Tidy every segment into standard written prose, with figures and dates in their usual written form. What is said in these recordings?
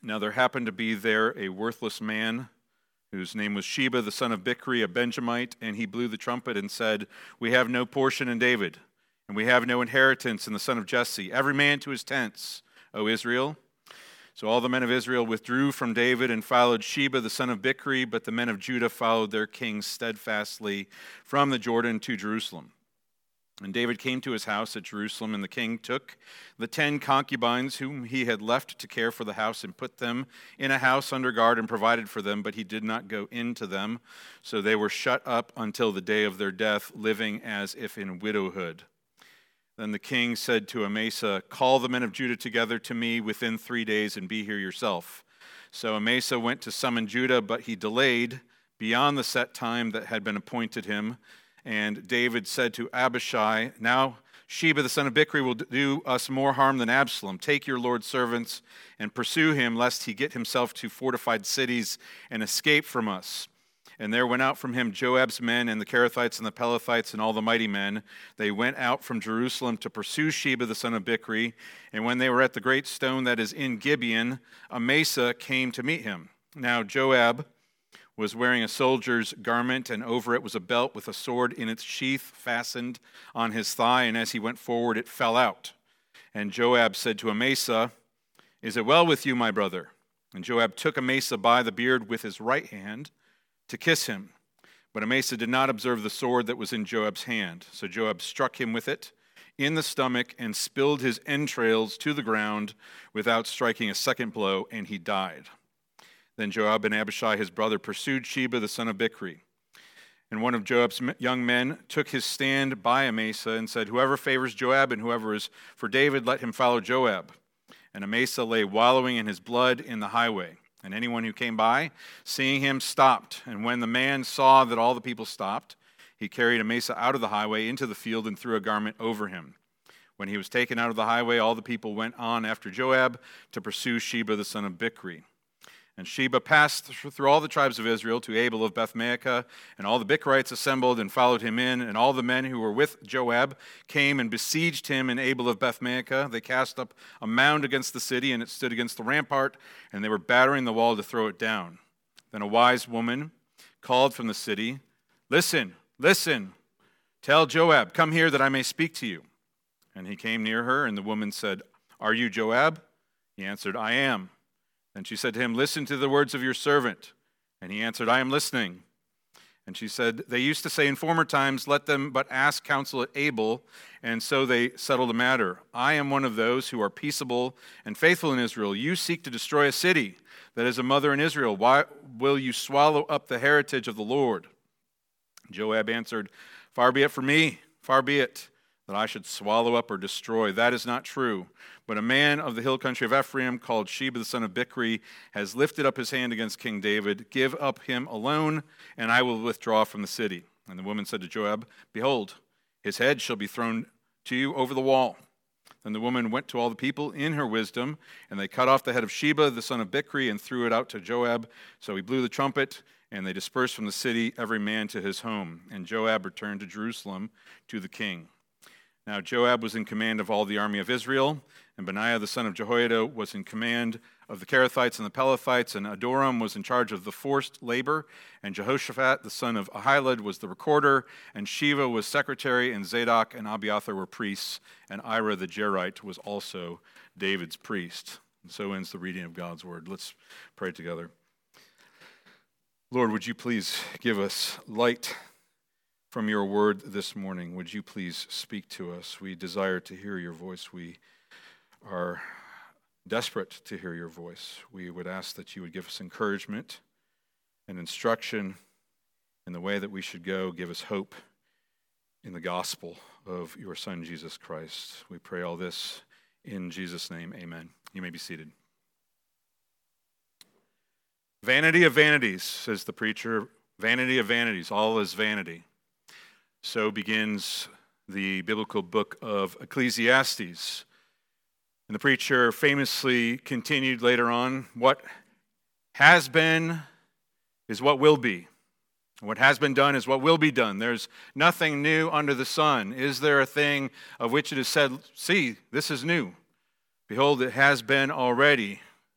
Now there happened to be there a worthless man whose name was Sheba, the son of Bichri, a Benjamite, and he blew the trumpet and said, "We have no portion in David, and we have no inheritance in the son of Jesse. Every man to his tents, O Israel." So all the men of Israel withdrew from David and followed Sheba, the son of Bichri, but the men of Judah followed their king steadfastly from the Jordan to Jerusalem. And David came to his house at Jerusalem, and the king took the 10 concubines whom he had left to care for the house and put them in a house under guard and provided for them, but he did not go into them. So they were shut up until the day of their death, living as if in widowhood. Then the king said to Amasa, "Call the men of Judah together to me within 3 days and be here yourself." So Amasa went to summon Judah, but he delayed beyond the set time that had been appointed him. And David said to Abishai, "Now Sheba the son of Bichri will do us more harm than Absalom. Take your Lord's servants and pursue him, lest he get himself to fortified cities and escape from us." And there went out from him Joab's men and the Kerethites and the Pelethites and all the mighty men. They went out from Jerusalem to pursue Sheba the son of Bichri. And when they were at the great stone that is in Gibeon, Amasa came to meet him. Now Joab was wearing a soldier's garment, and over it was a belt with a sword in its sheath fastened on his thigh, and as he went forward it fell out. And Joab said to Amasa, "Is it well with you, my brother?" And Joab took Amasa by the beard with his right hand to kiss him. But Amasa did not observe the sword that was in Joab's hand. So Joab struck him with it in the stomach and spilled his entrails to the ground without striking a second blow, and he died. Then Joab and Abishai his brother pursued Sheba the son of Bichri. And one of Joab's young men took his stand by Amasa and said, "Whoever favors Joab and whoever is for David, let him follow Joab." And Amasa lay wallowing in his blood in the highway. And anyone who came by, seeing him, stopped. And when the man saw that all the people stopped, he carried Amasa out of the highway into the field and threw a garment over him. When he was taken out of the highway, all the people went on after Joab to pursue Sheba the son of Bichri. And Sheba passed through all the tribes of Israel to Abel of Beth-maachah, and all the Bichrites assembled and followed him in, and all the men who were with Joab came and besieged him in Abel of Beth-maachah. They cast up a mound against the city, and it stood against the rampart, and they were battering the wall to throw it down. Then a wise woman called from the city, "Listen, listen, tell Joab, come here that I may speak to you." And he came near her, and the woman said, "Are you Joab?" He answered, "I am." And she said to him, "Listen to the words of your servant." And he answered, "I am listening." And she said, "They used to say in former times, 'Let them but ask counsel at Abel,' and so they settled the matter. I am one of those who are peaceable and faithful in Israel. You seek to destroy a city that is a mother in Israel. Why will you swallow up the heritage of the Lord?" Joab answered, "Far be it from me, far be it, that I should swallow up or destroy. That is not true. But a man of the hill country of Ephraim, called Sheba the son of Bichri, has lifted up his hand against King David. Give up him alone, and I will withdraw from the city." And the woman said to Joab, "Behold, his head shall be thrown to you over the wall." Then the woman went to all the people in her wisdom, and they cut off the head of Sheba the son of Bichri and threw it out to Joab. So he blew the trumpet, and they dispersed from the city, every man to his home. And Joab returned to Jerusalem to the king. Now Joab was in command of all the army of Israel, and Benaiah the son of Jehoiada was in command of the Kerethites and the Pelethites, and Adoram was in charge of the forced labor, and Jehoshaphat the son of Ahilud was the recorder, and Sheva was secretary, and Zadok and Abiathar were priests, and Ira the Jerite was also David's priest. And so ends the reading of God's word. Let's pray together. Lord, would you please give us light from your word this morning? Would you please speak to us? We desire to hear your voice. We are desperate to hear your voice. We would ask that you would give us encouragement and instruction in the way that we should go. Give us hope in the gospel of your Son, Jesus Christ. We pray all this in Jesus' name. Amen. You may be seated. "Vanity of vanities," says the preacher. "Vanity of vanities, all is vanity." So begins the biblical book of Ecclesiastes. And the preacher famously continued later on, "What has been is what will be. What has been done is what will be done. There's nothing new under the sun. Is there a thing of which it is said, 'See, this is new'? Behold, it has been already.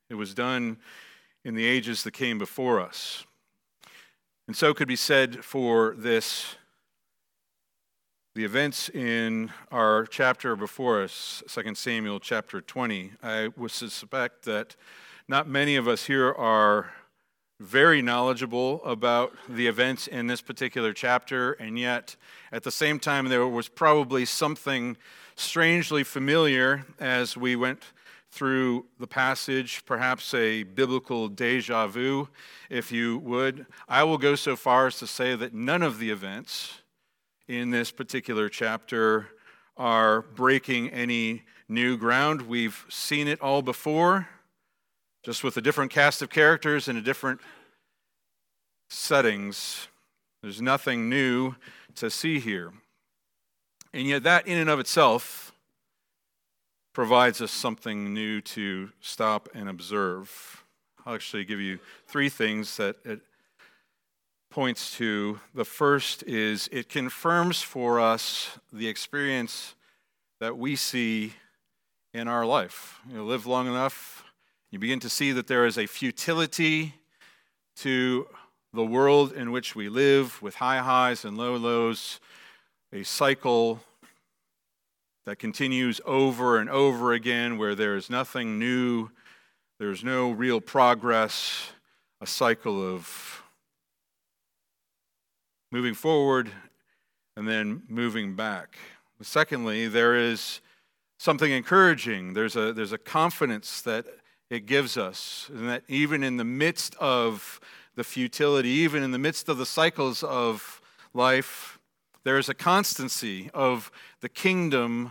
It was done in the ages that came before us. And so could be said for this. The events in our chapter before us, 2 Samuel chapter 20, I would suspect that not many of us here are very knowledgeable about the events in this particular chapter, and yet at the same time there was probably something strangely familiar as we went through the passage, perhaps a biblical deja vu, if you would. I will go so far as to say that none of the events in this particular chapter are breaking any new ground. We've seen it all before, just with a different cast of characters and a different settings. There's nothing new to see here. And yet that in and of itself provides us something new to stop and observe. I'll actually give you three things that it points to. The first is it confirms for us the experience that we see in our life. You live long enough, you begin to see that there is a futility to the world in which we live, with high highs and low lows, a cycle that continues over and over again where there is nothing new, there's no real progress, a cycle of moving forward and then moving back. Secondly, there is something encouraging. There's a confidence that it gives us, and that even in the midst of the futility, even in the midst of the cycles of life, there is a constancy of the kingdom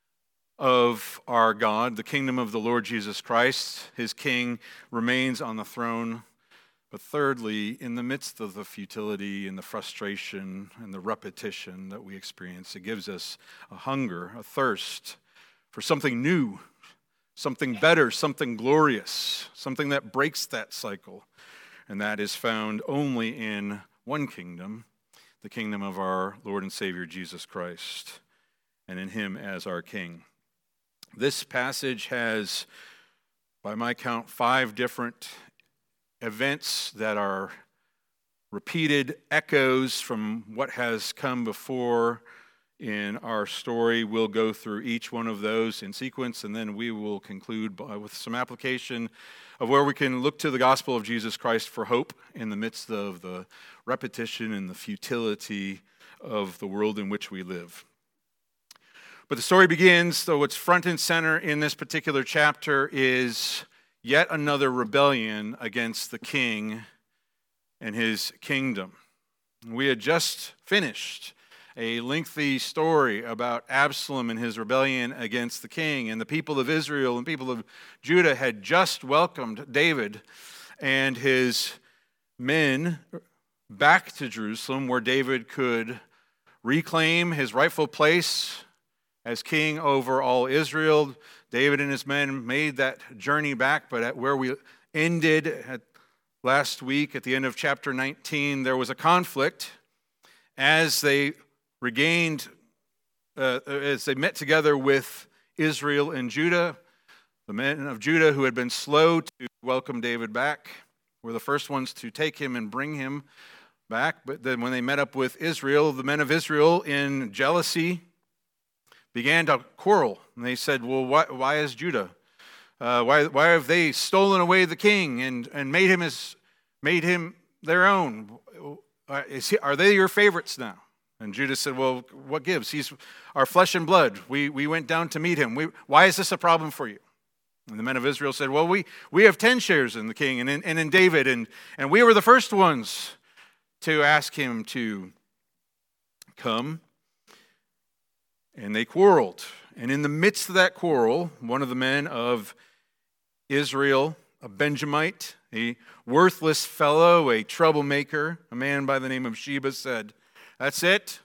of our God, the kingdom of the Lord Jesus Christ. His king remains on the throne. But thirdly, in the midst of the futility and the frustration and the repetition that we experience, it gives us a hunger, a thirst for something new, something better, something glorious, something that breaks that cycle. And that is found only in one kingdom, the kingdom of our Lord and Savior Jesus Christ, and in him as our King. This passage has, by my count, 5 different events that are repeated echoes from what has come before in our story. We'll go through each one of those in sequence, and then we will conclude with some application of where we can look to the gospel of Jesus Christ for hope in the midst of the repetition and the futility of the world in which we live. But the story begins, though what's front and center in this particular chapter is yet another rebellion against the king and his kingdom. We had just finished a lengthy story about Absalom and his rebellion against the king, and the people of Israel and people of Judah had just welcomed David and his men back to Jerusalem, where David could reclaim his rightful place as king over all Israel. David and his men made that journey back, but at where we ended last week, at the end of chapter 19, there was a conflict as they regained, as they met together with Israel and Judah. The men of Judah who had been slow to welcome David back were the first ones to take him and bring him back. But then when they met up with Israel, the men of Israel in jealousy began to quarrel. And they said, well, why is Judah? Why have they stolen away the king and made him their own? Are they your favorites now? And Judah said, well, what gives? He's our flesh and blood. We went down to meet him. Why is this a problem for you? And the men of Israel said, well, we have 10 shares in the king and in David, and we were the first ones to ask him to come. And they quarreled. And in the midst of that quarrel, one of the men of Israel, a Benjamite, a worthless fellow, a troublemaker, a man by the name of Sheba, said, that's it.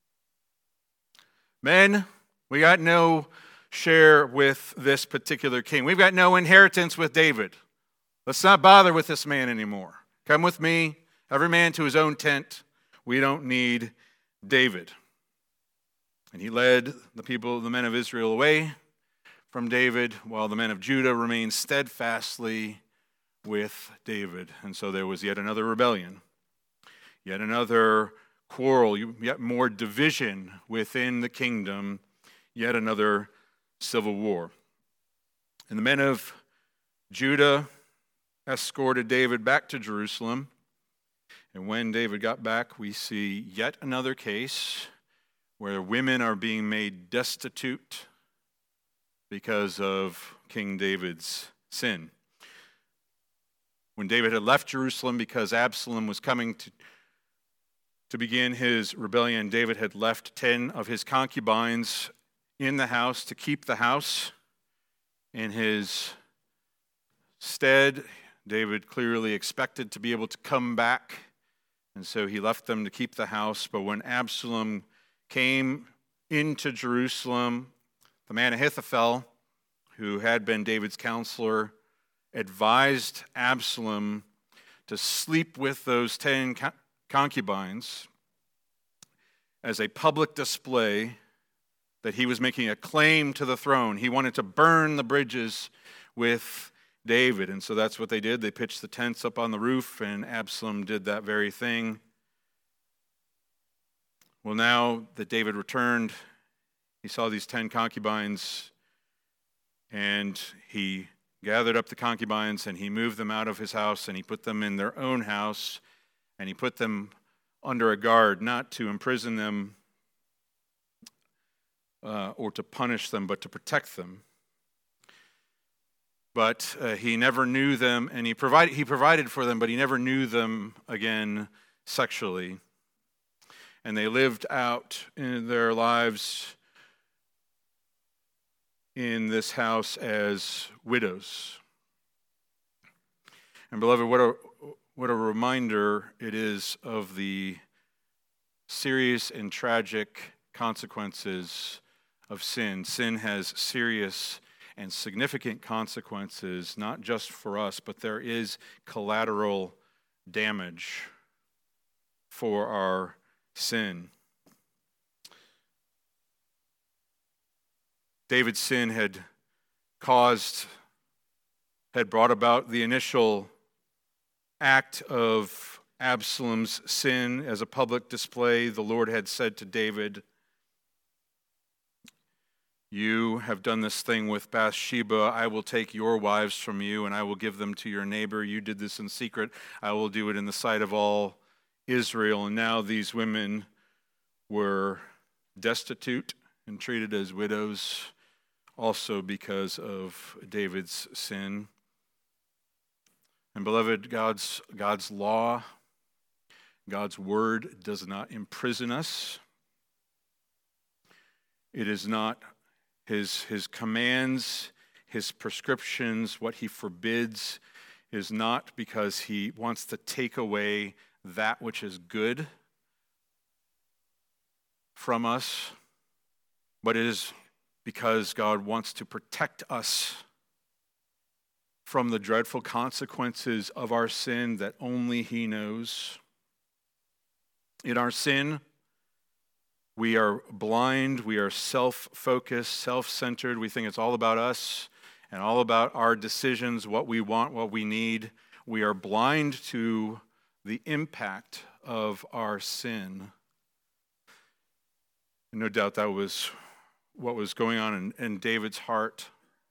Men, we got no share with this particular king. We've got no inheritance with David. Let's not bother with this man anymore. Come with me, every man to his own tent. We don't need David. And he led the men of Israel away from David, while the men of Judah remained steadfastly with David. And so there was yet another rebellion, yet another quarrel, yet more division within the kingdom, yet another civil war. And the men of Judah escorted David back to Jerusalem. And when David got back, we see yet another case where women are being made destitute because of King David's sin. When David had left Jerusalem because Absalom was coming to begin his rebellion, David had left 10 of his concubines in the house to keep the house. In his stead, David clearly expected to be able to come back, and so he left them to keep the house. But when Absalom came into Jerusalem, the man Ahithophel, who had been David's counselor, advised Absalom to sleep with those 10 concubines as a public display that he was making a claim to the throne. He wanted to burn the bridges with David, and so that's what they did. They pitched the tents up on the roof, and Absalom did that very thing. Well, now that David returned, he saw these 10 concubines, and he gathered up the concubines, and he moved them out of his house, and he put them in their own house, and he put them under a guard, not to imprison them or to punish them, but to protect them. But he never knew them, and he provided for them, but he never knew them again sexually. And they lived out in their lives in this house as widows. And beloved, what a reminder it is of the serious and tragic consequences of sin. Sin has serious and significant consequences, not just for us, but there is collateral damage for our sin. David's sin had brought about the initial act of Absalom's sin as a public display. The Lord had said to David, "You have done this thing with Bathsheba. I will take your wives from you, and I will give them to your neighbor. You did this in secret. I will do it in the sight of all Israel." And now these women were destitute and treated as widows, also because of David's sin. And beloved, God's law, God's word does not imprison us. It is not his commands, his prescriptions, what he forbids is not because he wants to take away that which is good from us, but it is because God wants to protect us from the dreadful consequences of our sin that only he knows. In our sin, we are blind, we are self-focused, self-centered. We think it's all about us and all about our decisions, what we want, what we need. We are blind to the impact of our sin. And no doubt that was what was going on in David's heart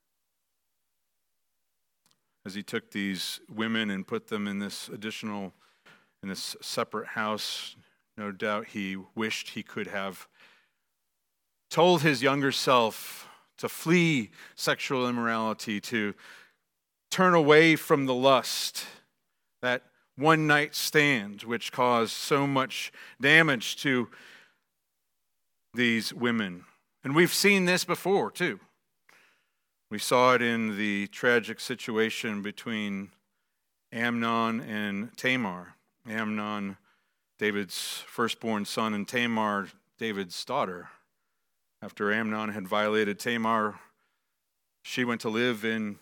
as he took these women and put them in this separate house. No doubt he wished he could have told his younger self to flee sexual immorality, to turn away from the lust, that one night stand which caused so much damage to these women. And we've seen this before too. We saw it in the tragic situation between Amnon and Tamar. Amnon, David's firstborn son, and Tamar, David's daughter. After Amnon had violated Tamar, she went to live in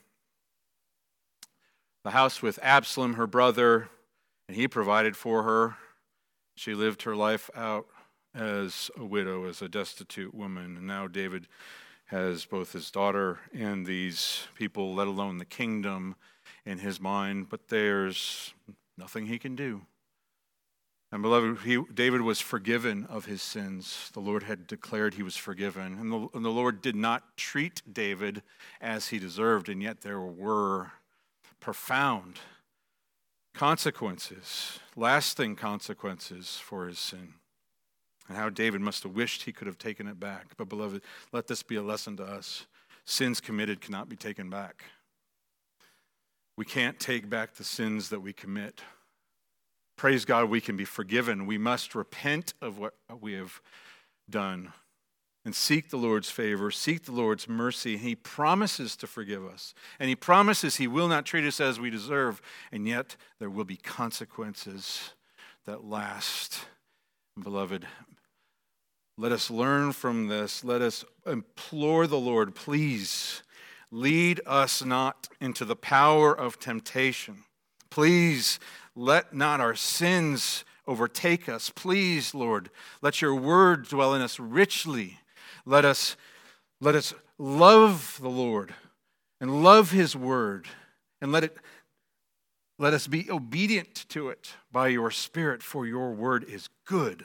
the house with Absalom, her brother, and he provided for her. She lived her life out as a widow, as a destitute woman. And now David has both his daughter and these people, let alone the kingdom, in his mind, but there's nothing he can do. And beloved, David was forgiven of his sins. The Lord had declared he was forgiven. And the Lord did not treat David as he deserved, and yet there were profound consequences, lasting consequences for his sin. And how David must have wished he could have taken it back. But beloved, let this be a lesson to us. Sins committed cannot be taken back. We can't take back the sins that we commit. Praise God, we can be forgiven. We must repent of what we have done and seek the Lord's favor, seek the Lord's mercy. He promises to forgive us. And he promises he will not treat us as we deserve. And yet there will be consequences that last. Beloved, let us learn from this. Let us implore the Lord, please lead us not into the power of temptation. Please let not our sins overtake us. Please, Lord, let your word dwell in us richly. Let us love the Lord and love his word, and let us be obedient to it by your Spirit, for your word is good.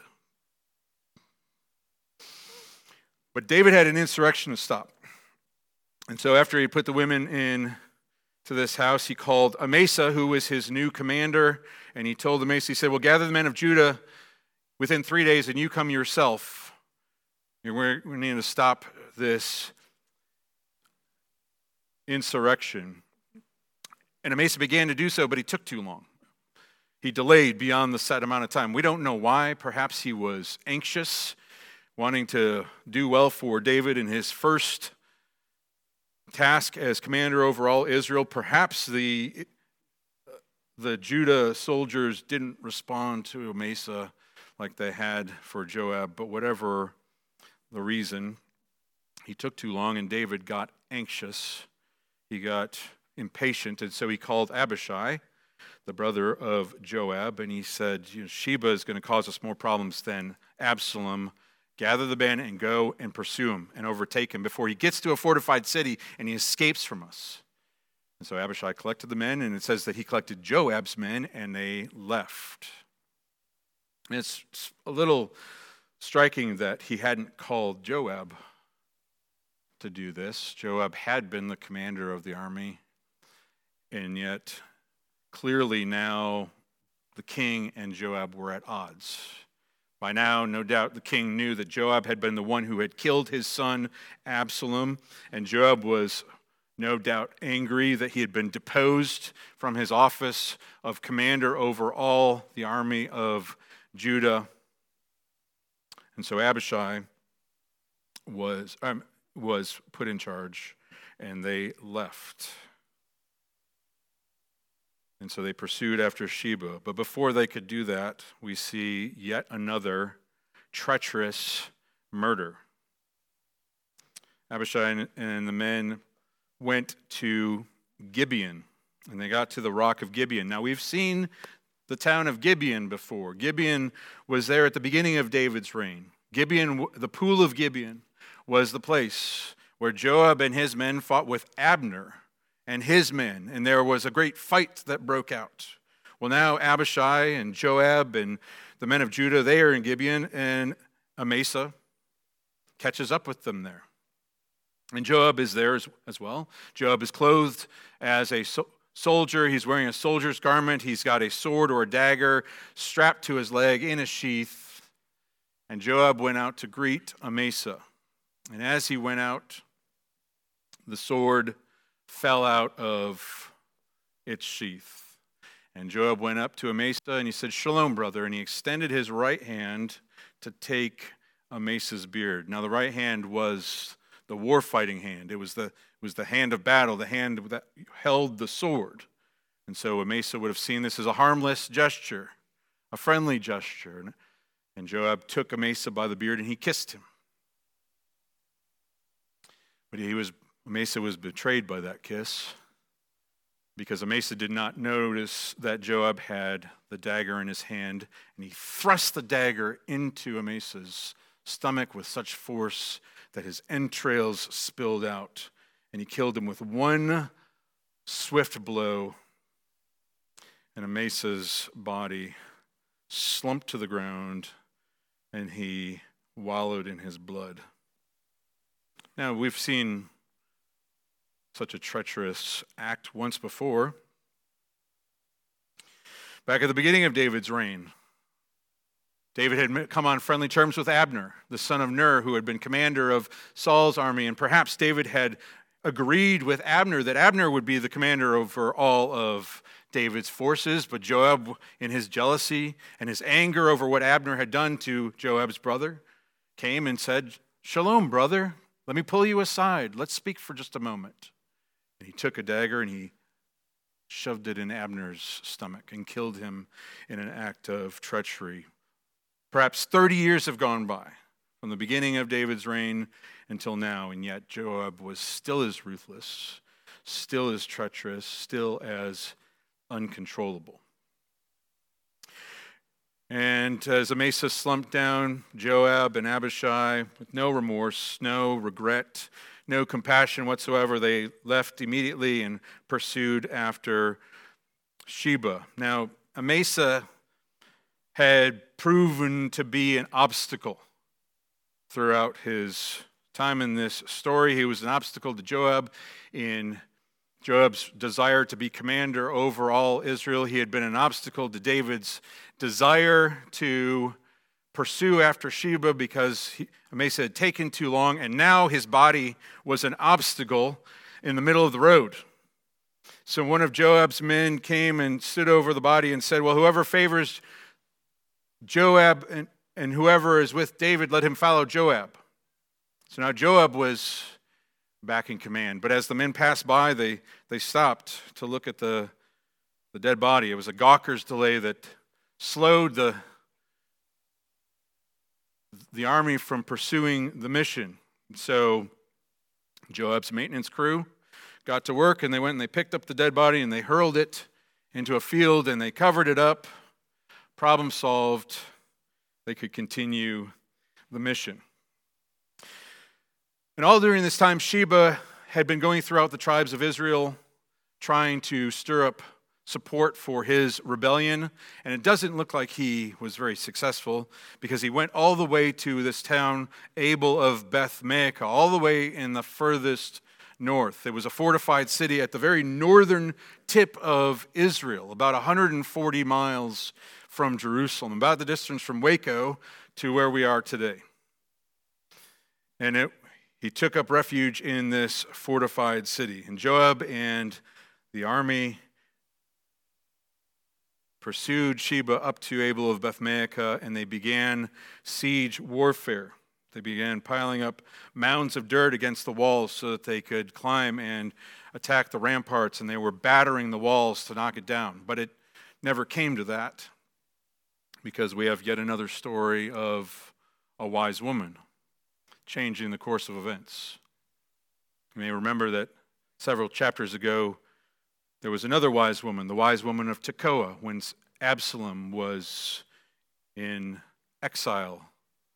But David had an insurrection to stop. And so after he put the women in to this house, he called Amasa, who was his new commander, and he told Amasa, he said, well, gather the men of Judah within 3 days, and you come yourself. We need to stop this insurrection. And Amasa began to do so, but he took too long. He delayed beyond the set amount of time. We don't know why. Perhaps he was anxious, wanting to do well for David in his first task as commander over all Israel. Perhaps the Judah soldiers didn't respond to Amasa like they had for Joab, but whatever the reason, he took too long, and David got anxious. He got impatient, and so he called Abishai, the brother of Joab, and he said, Sheba is going to cause us more problems than Absalom. Gather the men and go and pursue him and overtake him before he gets to a fortified city and he escapes from us. And so Abishai collected the men, and it says that he collected Joab's men, and they left. And it's a little striking that he hadn't called Joab to do this. Joab had been the commander of the army, and yet clearly now the king and Joab were at odds. By now, no doubt, the king knew that Joab had been the one who had killed his son Absalom, and Joab was no doubt angry that he had been deposed from his office of commander over all the army of Judah. And so Abishai was put in charge, and they left. And so they pursued after Sheba. But before they could do that, we see yet another treacherous murder. Abishai and the men went to Gibeon, and they got to the rock of Gibeon. Now, we've seen the town of Gibeon before. Gibeon was there at the beginning of David's reign. Gibeon, the pool of Gibeon, was the place where Joab and his men fought with Abner and his men, and there was a great fight that broke out. Well, now Abishai and Joab and the men of Judah, they are in Gibeon, and Amasa catches up with them there. And Joab is there as well. Joab is clothed as a soldier. He's wearing a soldier's garment. He's got a sword or a dagger strapped to his leg in a sheath. And Joab went out to greet Amasa. And as he went out, the sword fell out of its sheath. And Joab went up to Amasa and he said, "Shalom, brother." And he extended his right hand to take Amasa's beard. Now the right hand was the war-fighting hand. It was the hand of battle, the hand that held the sword. And so Amasa would have seen this as a harmless gesture, a friendly gesture. And Joab took Amasa by the beard and he kissed him. But Amasa was betrayed by that kiss, because Amasa did not notice that Joab had the dagger in his hand, and he thrust the dagger into Amasa's stomach with such force that his entrails spilled out, and he killed him with one swift blow, and Amasa's body slumped to the ground, and he wallowed in his blood. Now, we've seen such a treacherous act once before. Back at the beginning of David's reign, David had come on friendly terms with Abner, the son of Ner, who had been commander of Saul's army, and perhaps David had agreed with Abner that Abner would be the commander over all of David's forces, but Joab, in his jealousy and his anger over what Abner had done to Joab's brother, came and said, "Shalom, brother. Let me pull you aside. Let's speak for just a moment." And he took a dagger and he shoved it in Abner's stomach and killed him in an act of treachery. Perhaps 30 years have gone by from the beginning of David's reign until now, and yet Joab was still as ruthless, still as treacherous, still as uncontrollable. And as Amasa slumped down, Joab and Abishai, with no remorse, no regret, no compassion whatsoever, they left immediately and pursued after Sheba. Now, Amasa had proven to be an obstacle throughout his time in this story. He was an obstacle to Joab in Joab's desire to be commander over all Israel. He had been an obstacle to David's desire to pursue after Sheba because Amasa had taken too long, and now his body was an obstacle in the middle of the road. So one of Joab's men came and stood over the body and said, "Well, whoever favors Joab and whoever is with David, let him follow Joab." So now Joab was back in command. But as the men passed by, they stopped to look at the dead body. It was a gawker's delay that slowed the army from pursuing the mission. So Joab's maintenance crew got to work, and they went and they picked up the dead body and they hurled it into a field and they covered it up. Problem solved. They could continue the mission. And all during this time, Sheba had been going throughout the tribes of Israel, trying to stir up support for his rebellion. And it doesn't look like he was very successful, because he went all the way to this town, Abel of Beth-Maachah, all the way in the furthest north. It was a fortified city at the very northern tip of Israel, about 140 miles from Jerusalem, about the distance from Waco to where we are today. And he took up refuge in this fortified city. And Joab and the army pursued Sheba up to Abel of Beth-Maachah, and they began siege warfare. They began piling up mounds of dirt against the walls so that they could climb and attack the ramparts, and they were battering the walls to knock it down. But it never came to that, because we have yet another story of a wise woman changing the course of events. You may remember that several chapters ago, there was another wise woman, the wise woman of Tekoa, when Absalom was in exile.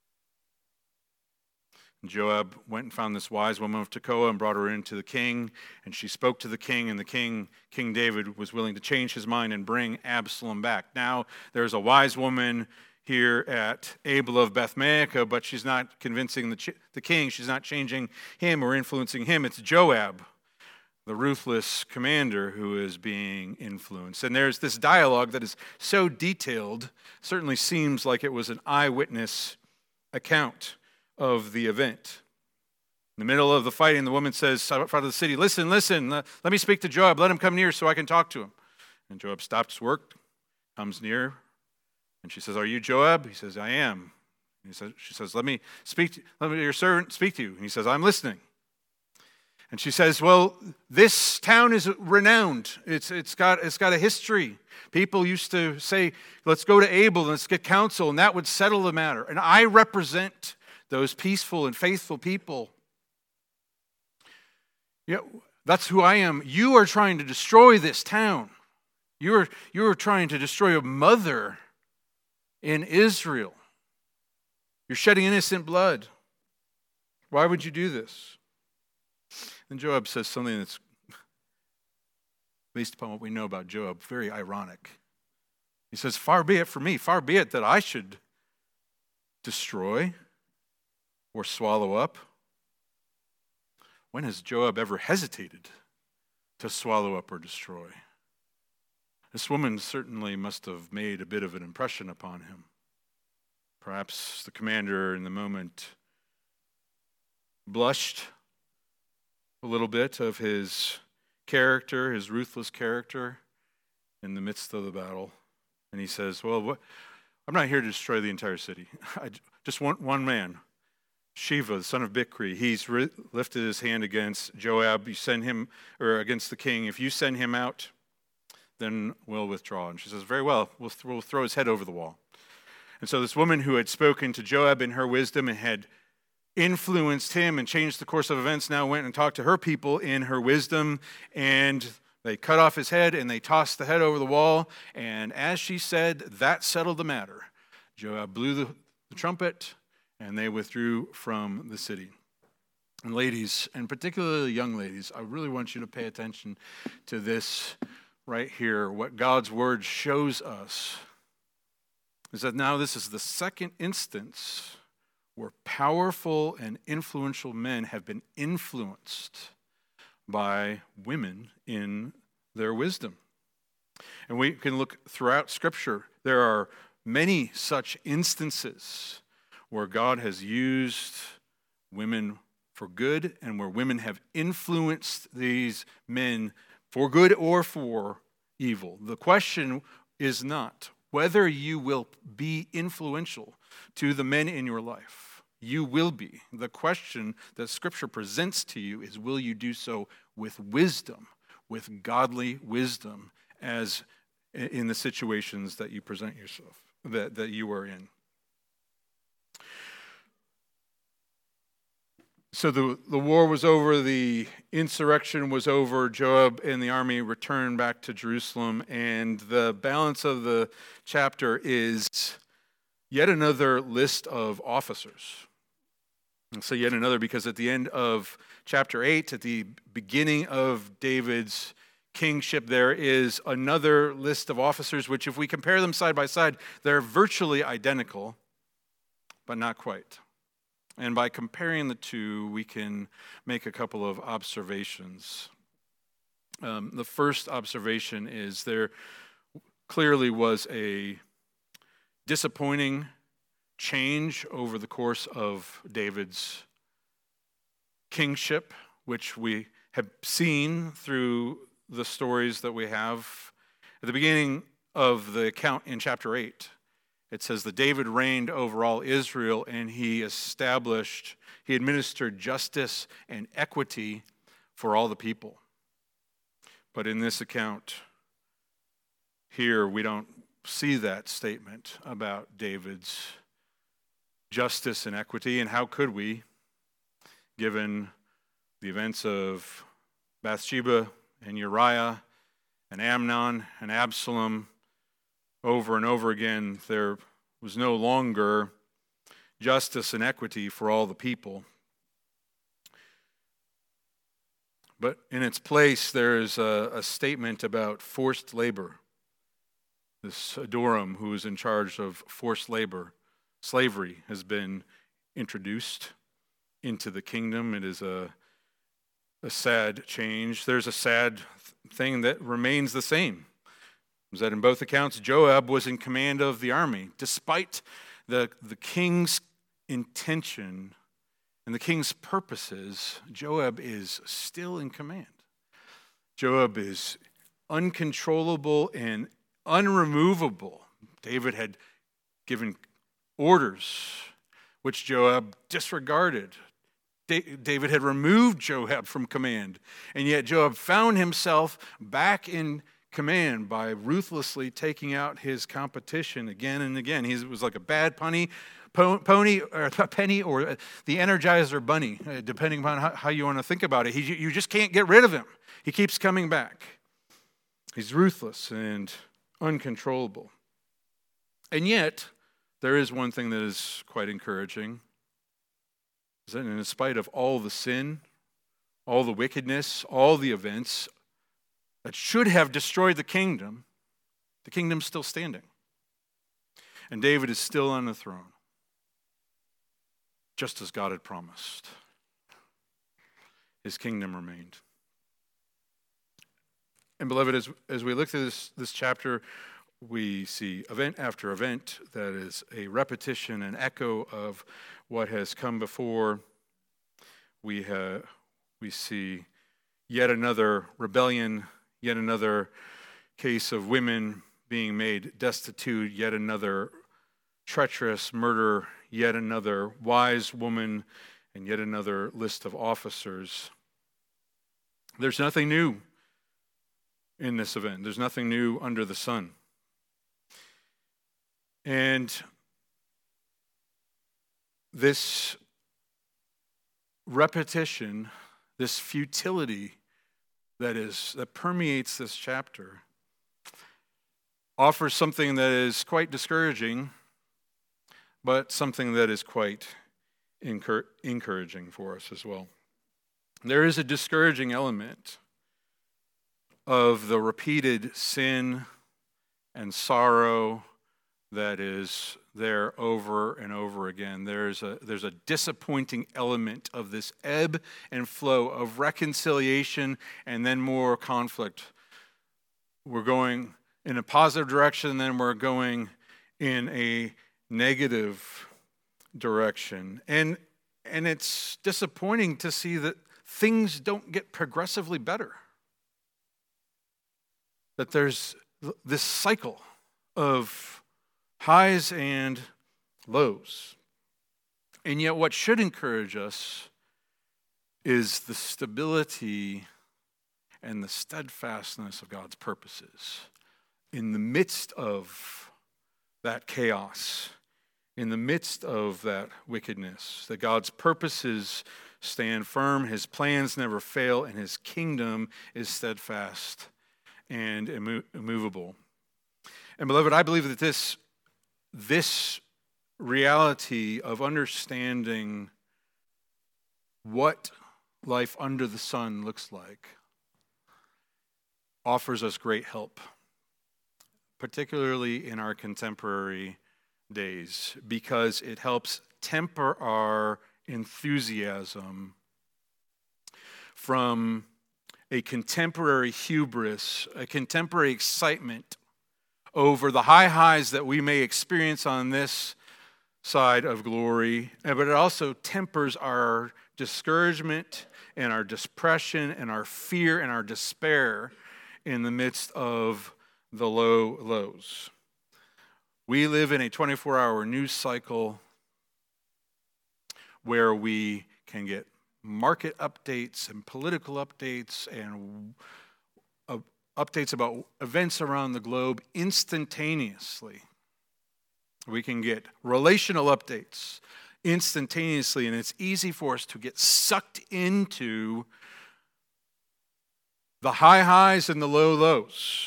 And Joab went and found this wise woman of Tekoa and brought her in to the king, and she spoke to the king, and the king, King David, was willing to change his mind and bring Absalom back. Now there's a wise woman here at Abel of Beth-Maachah, but she's not convincing the king. She's not changing him or influencing him. It's Joab, the ruthless commander, who is being influenced. And there's this dialogue that is so detailed, certainly seems like it was an eyewitness account of the event. In the middle of the fighting, the woman says out front of the city, listen, let me speak to Joab. Let him come near so I can talk to him. And Joab stops his work, comes near, and she says, "Are you Joab?" He says, "I am." She says, let me your servant speak to you. And he says, "I'm listening." And she says, "Well, this town is renowned. It's got a history. People used to say, let's go to Abel and let's get counsel, and that would settle the matter. And I represent those peaceful and faithful people. Yeah, that's who I am. You are trying to destroy this town. You are trying to destroy a mother in Israel. You're shedding innocent blood." Why would you do this? And Joab says something that's, based upon what we know about Joab, very ironic. He says, far be it from me, far be it that I should destroy or swallow up. When has Joab ever hesitated to swallow up or destroy? This woman certainly must have made a bit of an impression upon him. Perhaps the commander in the moment blushed a little bit of his character, his ruthless character in the midst of the battle. And he says, well, I'm not here to destroy the entire city. I just want one man, Sheba, the son of Bichri. He's lifted his hand against Joab. You send him, or against the king. If you send him out, then we'll withdraw. And she says, very well, we'll throw his head over the wall. And so this woman who had spoken to Joab in her wisdom and had influenced him and changed the course of events now went and talked to her people in her wisdom, and they cut off his head and they tossed the head over the wall. And as she said, that settled the matter. Joab blew the trumpet and they withdrew from the city. And ladies, and particularly young ladies, I really want you to pay attention to this right here. What God's word shows us is that now this is the second instance where powerful and influential men have been influenced by women in their wisdom. And we can look throughout Scripture. There are many such instances where God has used women for good and where women have influenced these men for good or for evil. The question is not whether you will be influential to the men in your life. You will be. The question that Scripture presents to you is, will you do so with wisdom, with godly wisdom, as in the situations that you present yourself, that you are in? So the war was over, the insurrection was over, Joab and the army returned back to Jerusalem, and the balance of the chapter is yet another list of officers. And so yet another, because at the end of chapter 8, at the beginning of David's kingship, there is another list of officers, which if we compare them side by side, they're virtually identical, but not quite. And by comparing the two, we can make a couple of observations. The first observation is there clearly was a disappointing change over the course of David's kingship, which we have seen through the stories that we have. At the beginning of the account in chapter 8, it says that David reigned over all Israel, and he administered justice and equity for all the people. But in this account here, we don't see that statement about David's justice and equity. And how could we, given the events of Bathsheba and Uriah and Amnon and Absalom? Over and over again, there was no longer justice and equity for all the people. But in its place, there is a statement about forced labor. This Adoram, who is in charge of forced labor, slavery, has been introduced into the kingdom. It is a sad change. There's a sad thing that remains the same. Was that in both accounts, Joab was in command of the army. Despite the king's intention and the king's purposes, Joab is still in command. Joab is uncontrollable and unremovable. David had given orders which Joab disregarded. David had removed Joab from command, and yet Joab found himself back in command by ruthlessly taking out his competition again and again. He was like a bad pony or a penny, or the Energizer Bunny, depending upon how you want to think about it. You just can't get rid of him. He keeps coming back. He's ruthless and uncontrollable. And yet, there is one thing that is quite encouraging. is that in spite of all the sin, all the wickedness, all the events that should have destroyed the kingdom's still standing. And David is still on the throne, just as God had promised. His kingdom remained. And beloved, as we look through this chapter, we see event after event that is a repetition, an echo of what has come before. We see yet another rebellion, yet another case of women being made destitute, yet another treacherous murder, yet another wise woman, and yet another list of officers. There's nothing new in this event. There's nothing new under the sun. And this repetition, this futility that permeates this chapter offers something that is quite discouraging, but something that is quite encouraging for us as well. There is a discouraging element of the repeated sin and sorrow that is there over and over again. There's a disappointing element of this ebb and flow of reconciliation and then more conflict. We're going in a positive direction, then we're going in a negative direction. And it's disappointing to see that things don't get progressively better. That there's this cycle of highs and lows. And yet what should encourage us is the stability and the steadfastness of God's purposes in the midst of that chaos, in the midst of that wickedness, that God's purposes stand firm, his plans never fail, and his kingdom is steadfast and immovable. And beloved, I believe that this reality of understanding what life under the sun looks like offers us great help, particularly in our contemporary days, because it helps temper our enthusiasm from a contemporary hubris, a contemporary excitement over the high highs that we may experience on this side of glory, but it also tempers our discouragement and our depression and our fear and our despair in the midst of the low lows. We live in a 24-hour news cycle where we can get market updates and political updates and updates about events around the globe instantaneously. We can get relational updates instantaneously, and it's easy for us to get sucked into the high highs and the low lows.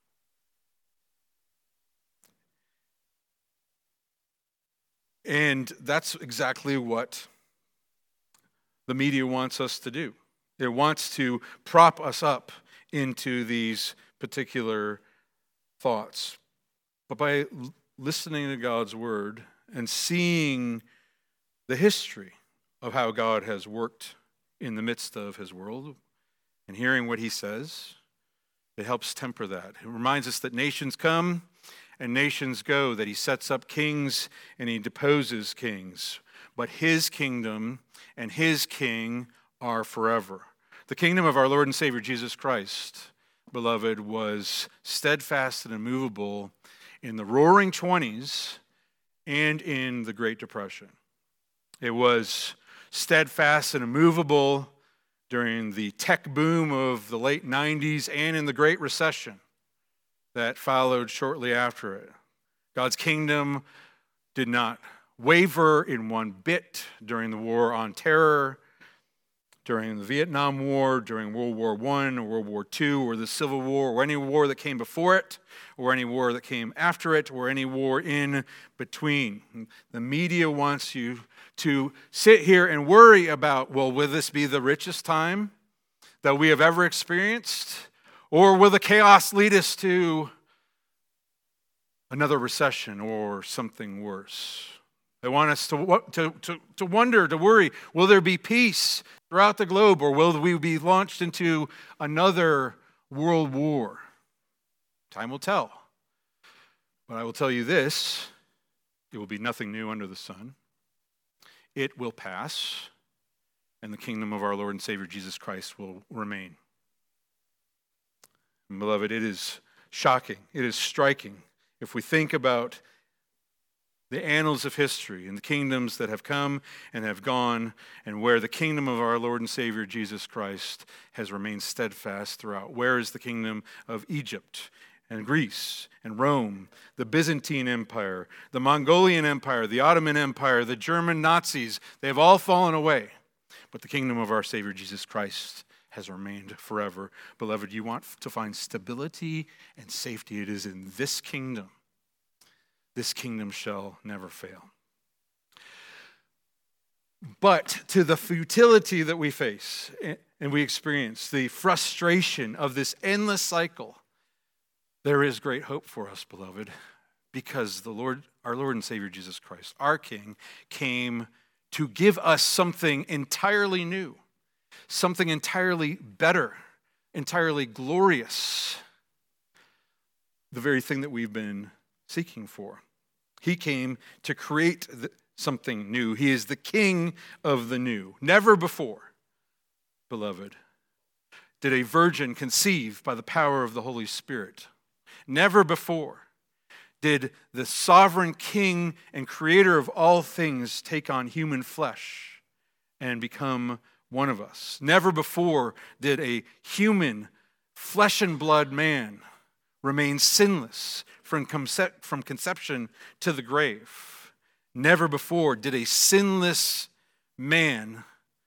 And that's exactly what the media wants us to do. It wants to prop us up into these particular thoughts. But by listening to God's word and seeing the history of how God has worked in the midst of his world and hearing what he says, it helps temper that. It reminds us that nations come and nations go, that he sets up kings and he deposes kings. But his kingdom and his king are forever. The kingdom of our Lord and Savior Jesus Christ, beloved, was steadfast and immovable in the Roaring '20s and in the Great Depression. It was steadfast and immovable during the tech boom of the late '90s and in the Great Recession that followed shortly after it. God's kingdom did not waver in one bit during the war on terror, during the Vietnam War, during World War I, or World War II, or the Civil War, or any war that came before it, or any war that came after it, or any war in between. The media wants you to sit here and worry about, well, will this be the richest time that we have ever experienced? Or will the chaos lead us to another recession or something worse? They want us to wonder, to worry, will there be peace throughout the globe, or will we be launched into another world war? Time will tell. But I will tell you this, it will be nothing new under the sun. It will pass, and the kingdom of our Lord and Savior Jesus Christ will remain. And beloved, it is shocking, it is striking, if we think about the annals of history and the kingdoms that have come and have gone, and where the kingdom of our Lord and Savior Jesus Christ has remained steadfast throughout. Where is the kingdom of Egypt and Greece and Rome, the Byzantine Empire, the Mongolian Empire, the Ottoman Empire, the German Nazis? They have all fallen away. But the kingdom of our Savior Jesus Christ has remained forever. Beloved, you want to find stability and safety. It is in this kingdom. This kingdom shall never fail. But to the futility that we face and we experience, the frustration of this endless cycle, there is great hope for us, beloved, because the Lord, our Lord and Savior Jesus Christ, our King, came to give us something entirely new, something entirely better, entirely glorious, the very thing that we've been seeking for. He came to create something new. He is the King of the new. Never before, beloved, did a virgin conceive by the power of the Holy Spirit. Never before did the sovereign King and creator of all things take on human flesh and become one of us. Never before did a human, flesh and blood man remain sinless from conception to the grave. Never before did a sinless man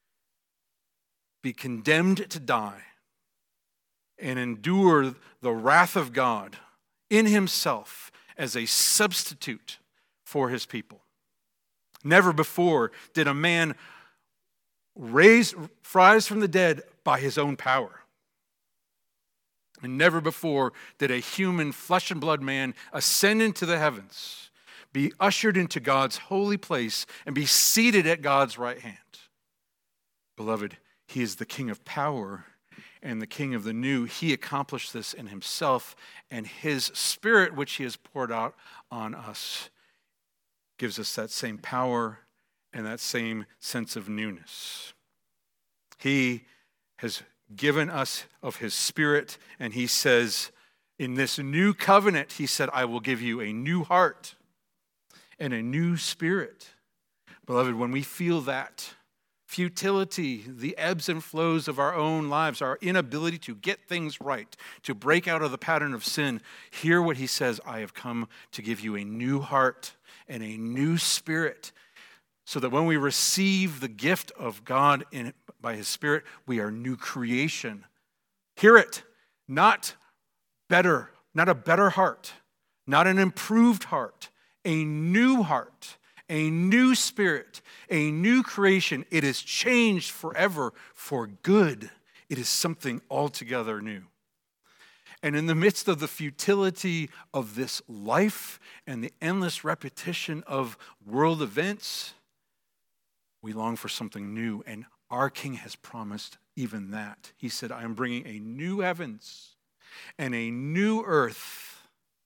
be condemned to die and endure the wrath of God in himself as a substitute for his people. Never before did a man rise from the dead by his own power. And never before did a human flesh and blood man ascend into the heavens, be ushered into God's holy place, and be seated at God's right hand. Beloved, he is the King of power and the King of the new. He accomplished this in himself, and his Spirit, which he has poured out on us, gives us that same power and that same sense of newness. He has given us of his Spirit, and he says, in this new covenant, he said, I will give you a new heart and a new spirit. Beloved, when we feel that futility, the ebbs and flows of our own lives, our inability to get things right, to break out of the pattern of sin, hear what he says, I have come to give you a new heart and a new spirit, so that when we receive the gift of God by his Spirit, we are new creation. Hear it, not better, not a better heart, not an improved heart, a new heart, a new spirit, a new creation. It is changed forever for good. It is something altogether new. And in the midst of the futility of this life and the endless repetition of world events, we long for something new, and our King has promised even that. He said, I am bringing a new heavens and a new earth.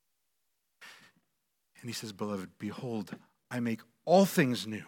And he says, beloved, behold, I make all things new.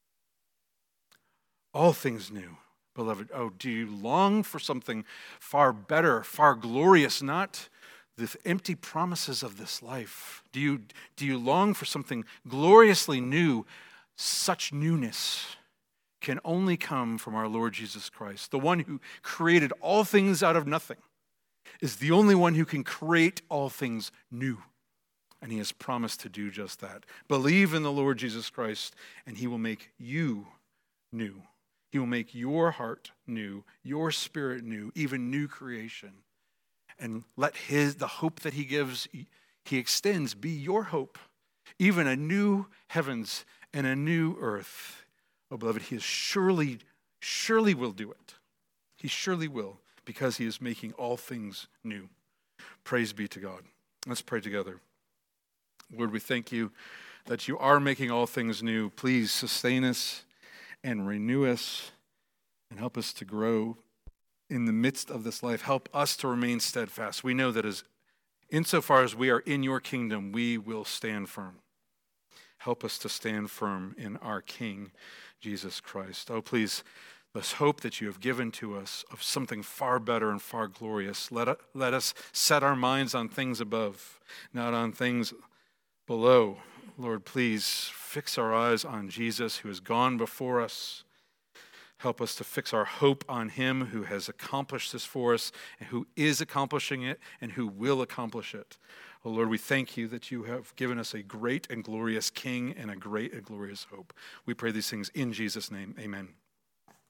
All things new. Beloved, oh, do you long for something far better, far glorious, not the empty promises of this life? Do you long for something gloriously new? Such newness can only come from our Lord Jesus Christ. The one who created all things out of nothing is the only one who can create all things new. And he has promised to do just that. Believe in the Lord Jesus Christ, and he will make you new. He will make your heart new, your spirit new, even new creation. And let the hope that he gives, he extends, be your hope, even a new heavens and a new earth. Oh, beloved, he is surely will do it. He surely will, because he is making all things new. Praise be to God. Let's pray together. Lord, we thank you that you are making all things new. Please sustain us and renew us and help us to grow in the midst of this life. Help us to remain steadfast. We know that insofar as we are in your kingdom, we will stand firm. Help us to stand firm in our King, Jesus Christ. Oh, please, this hope that you have given to us of something far better and far glorious, let us set our minds on things above, not on things below. Lord, please fix our eyes on Jesus, who has gone before us. Help us to fix our hope on him who has accomplished this for us, and who is accomplishing it, and who will accomplish it. Oh Lord, we thank you that you have given us a great and glorious King and a great and glorious hope. We pray these things in Jesus' name. Amen.